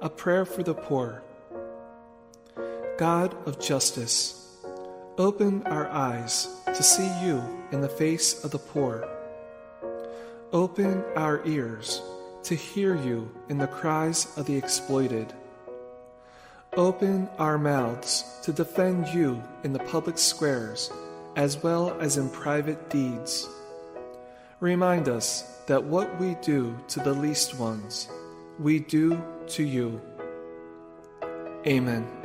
A prayer for the poor. God of justice, open our eyes to see you in the face of the poor. Open our ears to hear you in the cries of the exploited. Open our mouths to defend you in the public squares as well as in private deeds. Remind us that what we do to the least ones, we do to you. Amen.